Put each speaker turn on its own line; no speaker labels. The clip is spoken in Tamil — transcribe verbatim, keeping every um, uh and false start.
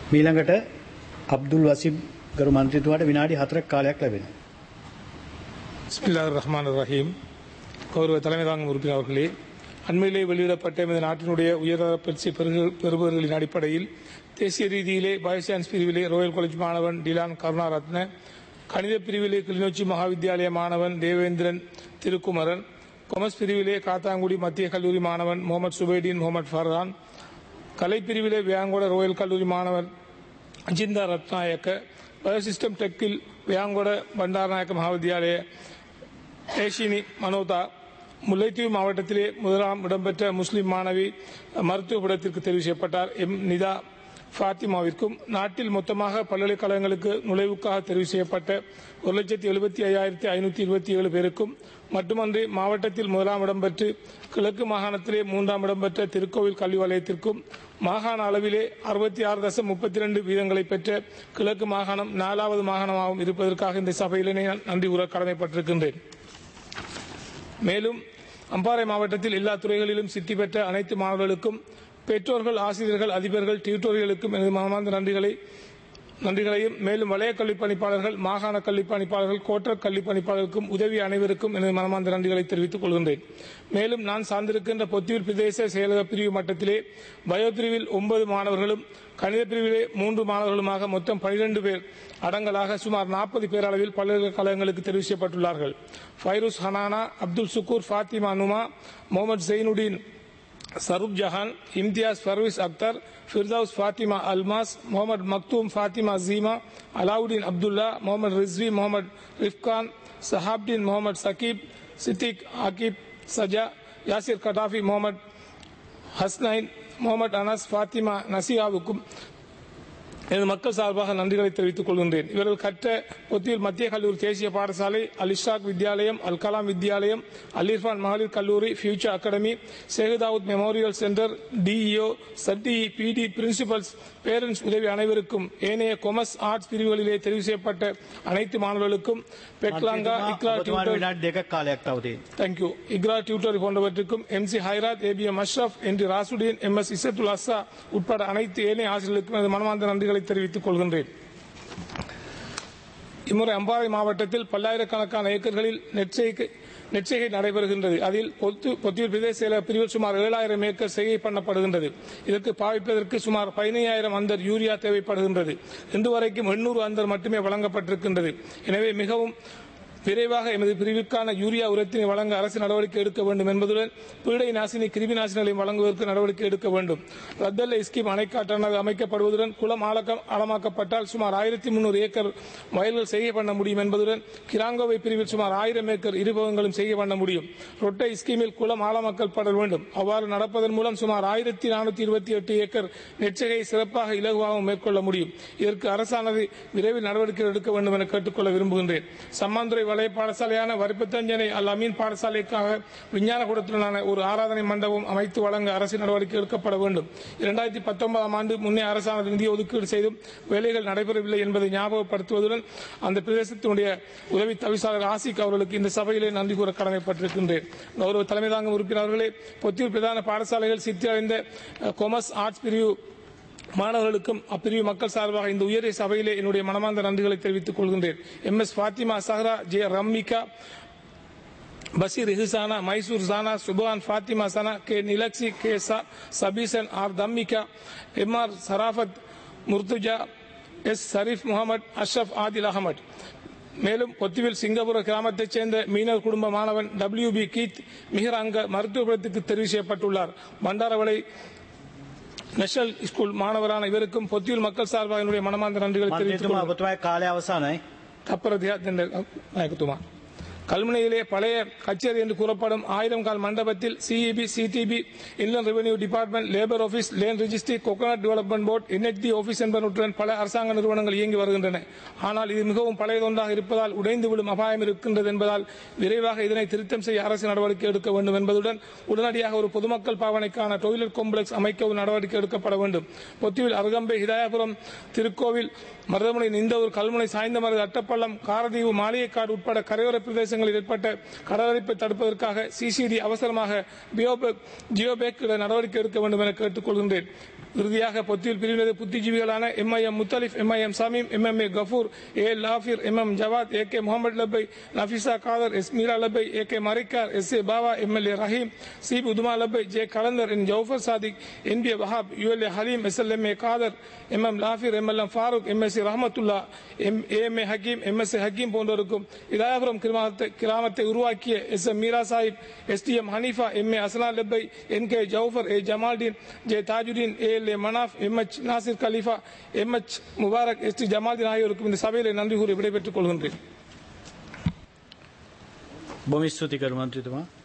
මීළඟට අබ්දුල් වසීම් ගරු මන්ත්‍රීතුමාට විනාඩි හතරක් කාලයක් ලැබෙනවා.
பிஸ்மில்லாஹிர் ரஹ்மானிர் ரஹீம். கௌரவ தலைமை தாங்கும் உறுப்பினர் அவர்களே, அண்மையிலே வெளியிடப்பட்ட இந்த நாட்டினுடைய உயர்தர பயிற்சி பெறுபவர்களின் அடிப்படையில் தேசிய ரீதியிலே பயோசயின்ஸ் பிரிவிலே ராயல் காலேஜ் மாணவன் டிலான் கருணாரத்ன, கணித பிரிவிலே கிளிநொச்சி மகாவித்யாலய மாணவன் தேவேந்திரன் திருக்குமரன், கொமர்ஸ் பிரிவிலே காத்தாங்குடி மத்திய கல்லூரி மாணவன் முகமது சுபைடீன் முகமது ஃபர்ஹான், கலைப்பிரிவிலே வியாங்கோட ராயல் கல்லூரி மாணவன் அஜிந்தா ரத்நாயக்க, பயோசிஸ்டம் டெக்கில் வியாங்கோட பண்டாரநாயக்க மகாவித்யாலய ஏஷினி மனோதா, முல்லைத்தீவு மாவட்டத்திலே முதலாம் இடம்பெற்ற முஸ்லிம் மாணவி மருத்துவ படத்திற்கு தெரிவு செய்யப்பட்டார் எம் நிதா ஃபாத்திமாவிற்கும், நாட்டில் மொத்தமாக பல்கலைக்கழகங்களுக்கு நுழைவுக்காக தெரிவு செய்யப்பட்ட ஒரு லட்சத்தி எழுபத்தி ஐயாயிரத்தி ஐநூத்தி இருபத்தி ஏழு பேருக்கும் மட்டுமன்றி மாவட்டத்தில் முதலாம் இடம்பெற்று கிழக்கு மாகாணத்திலே மூன்றாம் இடம்பெற்ற திருக்கோவில் கல்வி வலயத்திற்கும் மாகாண அளவிலே அறுபத்தி ஆறு தசம் முப்பத்தி இரண்டு வீதங்களை பெற்ற கிழக்கு மாகாணம் நாலாவது மாகாணமாகவும் இருப்பதற்காக இந்த சபையிலே நன்றி கூற கடமைப்பட்டிருக்கின்றேன். மேலும் அம்பாறை மாவட்டத்தில் எல்லா துறைகளிலும் சித்தி பெற்ற அனைத்து மாணவர்களுக்கும் பெற்றோர்கள், ஆசிரியர்கள், அதிபர்கள், டியூட்டோரியலுக்கும் எனது மனமார்ந்த நன்றிகளை நன்றிகளையும் மேலும் வலய கல்வி பணிப்பாளர்கள், மாகாண கல்வி பணிப்பாளர்கள், கோட்ட கல்வி பணிப்பாளர்களுக்கும் உதவி அனைவருக்கும் எனது மனமார்ந்த நன்றிகளை தெரிவித்துக் கொள்கின்றேன். மேலும் நான் சார்ந்திருக்கின்ற பொத்தியூர் பிரதேச செயலக பிரிவு மட்டத்திலே பயோ பிரிவில் ஒன்பது மாணவர்களும், கணித பிரிவிலே மூன்று மாணவர்களுமாக மொத்தம் பனிரெண்டு பேர் அடங்கலாக சுமார் நாற்பது பேர் அளவில் பல்கலைக்கழகங்களுக்கு தெரிவு செய்யப்பட்டுள்ளார்கள். ஃபைரூஸ் ஹனானா, அப்துல் சுக்கூர், ஃபாத்திமா நுமா, முகமது ஜெயினுடீன் சரூப் ஜஹான், இம்தியாஸ் பர்வீஸ் அக்தர், ஃபிர்தௌஸ் ஃபாத்திமா அல்மாஸ், முகமது மக்தூம் ஃபாத்திமா ஜீமா, அலாவுதீன் அப்துல்லா, முகமது ரிஸ்வி, முகமது ரிஃப்கான், சஹாப்தீன் முகமது சகீப், சித்திக் ஆகிப் சஜா, யாசிர் கடாஃபி, முகமது ஹஸ்னைன், முகமது அனஸ், ஃபாத்திமா நசியாவுக்கும் எனது மக்கள் சார்பாக நன்றிகளை தெரிவித்துக் கொள்கின்றேன். இவர்கள் கற்ற பொத்தியூர் மத்திய கல்லூரி தேசிய பாடசாலை, அல் இஷ்ராக் வித்யாலயம், அல் கலாம் வித்யாலயம், அல் இர்ஃபான் மகளிர் கல்லூரி, future academy, Sekadawood memorial centre, DEO, சட்டிஇ, பிடி, பிரின்சிபல்ஸ், பேரண்ட்ஸ் உதவி அனைவருக்கும், ஏனைய கொமர்ஸ் ஆர்ட்ஸ் பிரிவுகளிலே தெரிவு செய்யப்பட்ட அனைத்து மாணவர்களுக்கும், பெக்லாங்கா, Iqra tutor thank you Iqra tutor போன்றவற்றுக்கும், MC Hairath, ABM Ashraf, N D Rasudeen, M S Isathul Azza உட்பட அனைத்து ஏனைய ஆசிரியர்களுக்கும் எனது மனமார்ந்த நன்றிகளை தெரிவித்துக் கொள்கின்றேன். இம்முறை அம்பாறை மாவட்டத்தில் பல்லாயிரக்கணக்கான ஏக்கர்களில் நெற்செய்கை நடைபெறுகின்றது. அதில் பொத்தியூர் பிரதேச செயலக பிரிவில் சுமார் ஏழாயிரம் ஏக்கர் செய்கை பண்ணப்படுகின்றது. இதற்கு பாவிப்பதற்கு சுமார் பதினையாயிரம் அந்தர் யூரியா தேவைப்படுகின்றது. இன்று வரைக்கும் எண்ணூறு அந்தர் மட்டுமே வழங்கப்பட்டிருக்கின்றது. எனவே மிகவும் விரைவாக எமது பிரிவிற்கான யூரியா உரத்தினை வழங்க அரசு நடவடிக்கை எடுக்க வேண்டும் என்பதுடன் பீடை நாசினி, கிருமி நாசினிகளையும் வழங்குவதற்கு நடவடிக்கை எடுக்க வேண்டும். ரத்தல்ல ஸ்கீம் அணைக்காட்டானது அமைக்கப்படுவதுடன் குளம் ஆழமாக்கப்பட்டால் சுமார் ஆயிரத்தி முன்னூறு ஏக்கர் வயல்கள் செய்ய பண்ண முடியும் என்பதுடன் கிராங்கோவை பிரிவில் சுமார் ஆயிரம் ஏக்கர் இருபகங்களும் செய்ய பண்ண முடியும். ரொட்டை ஸ்கீமில் குளம் ஆழமாக்கப்பட வேண்டும். அவ்வாறு நடப்பதன் மூலம் சுமார் ஆயிரத்தி நானூத்தி இருபத்தி எட்டு ஏக்கர் நெற்செய்கையை சிறப்பாக இலகுவாகவும் மேற்கொள்ள முடியும். இதற்கு அரசானது விரைவில் நடவடிக்கை எடுக்க வேண்டும் என கேட்டுக்கொள்ள விரும்புகின்றேன். சம்மாந்துறை வலய பாடசாலையான வரிப்பத்தஞ்சனை அல் அமீன் பாடசாலைக்காக விஞ்ஞானக்கூடத்துடனான ஒரு ஆராதனை மண்டபம் அமைத்து வழங்க அரசு நடவடிக்கை எடுக்கப்பட வேண்டும். இரண்டாயிரத்தி பத்தொன்பதாம் ஆண்டு முன்னே அரசானது நிதி ஒதுக்கீடு செய்தும் வேலைகள் நடைபெறவில்லை என்பதை ஞாபகப்படுத்துவதுடன் அந்த பிரதேசத்தினுடைய உதவி தவிசாளர் ஆசிக் அவர்களுக்கு இந்த சபையிலே நன்றி கூற கடமைப்பட்டிருக்கின்றேன். கௌரவ தலைமை தாங்கும் உறுப்பினர்களே, பொத்தியூர் பிரதான பாடசாலைகள் சித்தி அடைந்த கொமர்ஸ் ஆர்ட்ஸ் பிரிவு மாணவர்களுக்கும் அப்பிரிவு மக்கள் சார்பாக இந்த உயரிய சபையிலே என்னுடைய மனமார்ந்த நன்றிகளை தெரிவித்துக் கொள்கின்றேன். M S Fathima Sahara, J Rammika, Basheer Hisana, Mysore Jana, Subhan Fathima Sana, K Nilakshi, K Sabeesan, R Dhammika, M R Sarafath, Murtuza, S Shareef Mohammed, Ashraf Adil Ahmed. மேலும் பொத்திவில் சிங்கப்பூர் கிராமத்தைச் சேர்ந்த மீனவர் குடும்ப மாணவன் டபிள்யூ பி கீத் மிஹராங்க மருத்துவபுரத்துக்கு தெரிவு செய்யப்பட்டுள்ளார். பண்டாரவளை நேஷனல் ஸ்கூல் மாணவரான இவருக்கும் பொத்தியூர் மக்கள் சார்பாக என்னுடைய மனமார்ந்த நன்றிகளை தெரிவித்துக் கல்முனையிலே பழைய கச்சேரி என்று கூறப்படும் ஆயிரம் கால் மண்டபத்தில் CEB, CDB, inland revenue department, labour office, land registry, coconut development board, NHD office என்பவற்றுடன் பல அரசாங்க நிறுவனங்கள் இயங்கி வருகின்றன. ஆனால் இது மிகவும் பழையதொன்றாக இருப்பதால் உடைந்து விடும் அபாயம் இருக்கின்றது என்பதால் விரைவாக இதனை திருத்தம் செய்ய அரசு நடவடிக்கை எடுக்க வேண்டும் என்பதுடன் உடனடியாக ஒரு பொதுமக்கள் பாவனைக்கான டொய்லெட் காம்ப்ளெக்ஸ் அமைக்கவும் நடவடிக்கை எடுக்கப்பட வேண்டும். பொத்தியில் அருகம்பை, ஹிதாயபுரம், திருக்கோவில் மருதமுனை நிந்தவூர் கல்முனை சாய்ந்தமருது அட்டப்பள்ளம் காரதீவு மாளிகைக்காடு உட்பட கரையோர பிரதேசங்களில் ஏற்பட்ட கடலரிப்பை தடுப்பதற்காக சிசிடி அவசரமாக ஜியோபேக் நடவடிக்கை எடுக்க வேண்டும் என கேட்டுக் கொள்கின்றேன். இறுதியாக பொத்தியில் பிரிவினது புத்திஜீவிகளான MIM Muthalib, MIM Sameem, MMA Gafoor, A Lafir, MM Jawad, A K Mohammed Lebbe, Nafeesa Cader, S Meera Lebbe, A K Marikkar, S A Bawa, MLA Raheem, chief Uthuma Lebbe, J Kalandar, N Jaufar Sadiq, NBA Wahab, ULA Haleem, SLMA Cader, MM Lafir, MLM Farook, MSC Rahmathulla, AMA Hakeem, MSA Hakeem போன்றோருக்கும் இதாயபுரம் கிராமத்தை உருவாக்கிய S M Meera Sahib, STM Hanifa, MA Azlan Lebbai, N K Jaufar, A Jamaldeen, J Thajudeen, A Manaf, MH Nasir Khalifa, MH Mubarak, S D Jamaldeen ஆகியோருக்கும் இந்த சபையில் நன்றி கூறி விடைபெற்றுக் கொள்கின்றேன்.
බොහොම ස්තුතියි කරු මන්ත්‍රීතුමා.